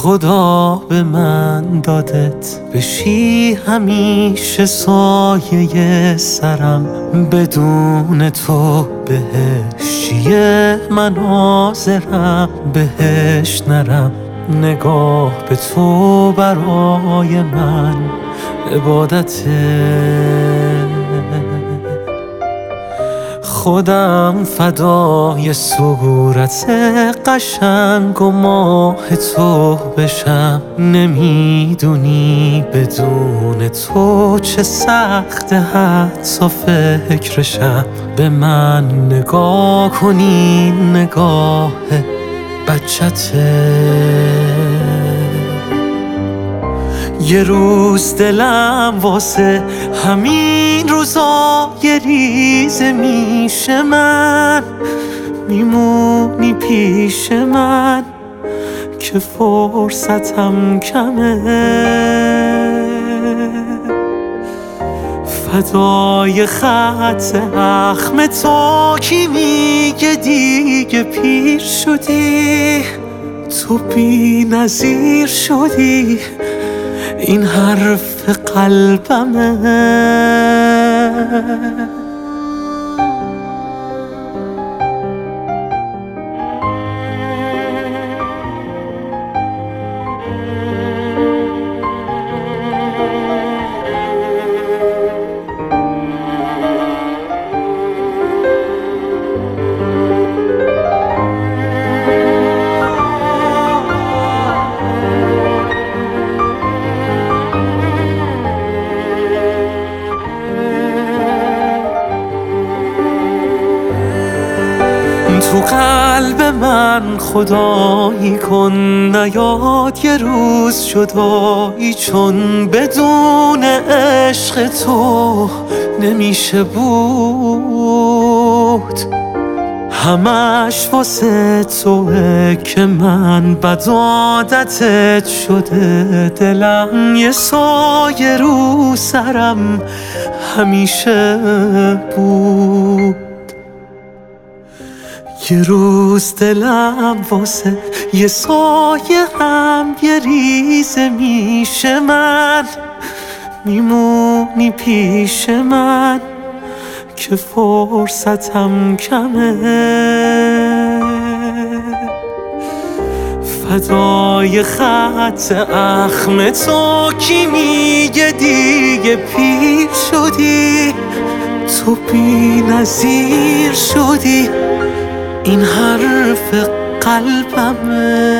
خدا به من دادت بشی همیشه سایه سرم، بدون تو بهش چیه من حاضرم بهش نرم. نگاه به تو برای من عبادته، خودم فدای صورت قشنگ و ماه تو بشم. نمیدونی بدون تو چه سخت حتی فکرشم. به من نگاه کنی نگاه بچته، یه روز دلم واسه همین روزای ریزه میشه من، میمونی پیش من که فرصتم کمه. فدای خط اخم تو کی میگه دیگه پیر شدی، تو بی نظیر شدی، این حرف قلبمه. تو قلب من خدایی کن، نیاد یه روز جدایی، چون بدون عشق تو نمیشه بود. همش واسه توه که من بد عادتت شده، دلم یه سایه رو سرم همیشه بود. یه روز دلم واسه یه سایه هم یه ریزه میشه من، میمونی پیش من که فرصتم کمه. فدای خط اخم تو کی میگه دیگه پیر شدی، تو بی نظیر شدی، این حرف قلبمه.